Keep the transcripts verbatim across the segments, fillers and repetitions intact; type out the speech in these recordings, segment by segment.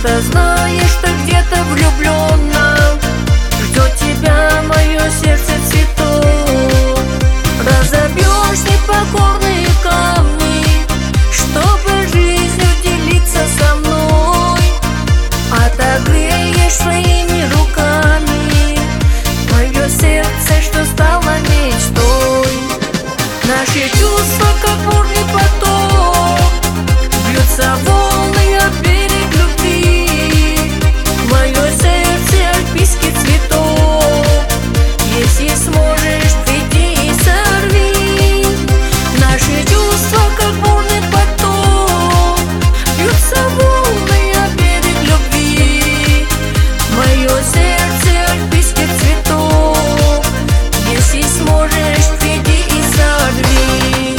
Просто знаешь, ты где-то влюбленно, ждет тебя мое сердце цветов. Разобьешь непокорные камни, чтобы жизнью делиться со мной. Отогреешь своими руками мое сердце, что стало мечтой. Наши чувства, как бурный поток, бьются волны об берег любви. Мое сердце альпийский цветок, если сможешь, приди и сорви. Наши чувства, как бурный поток, бьются волны об берег любви. Мое сердце альпийский цветок, если сможешь, приди и сорви.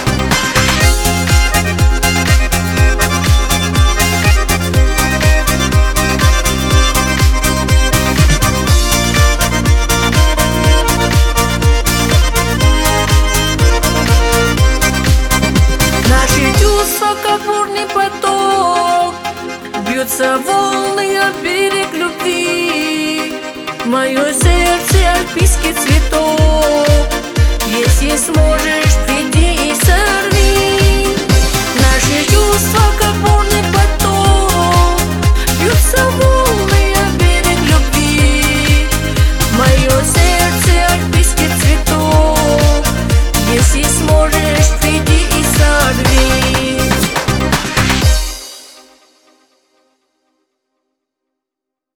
Наши чувства, как бурный поток, бьются волны об берег любви. Мое сердце альпийский цветок, если сможешь, приди и сорви. Наши чувства,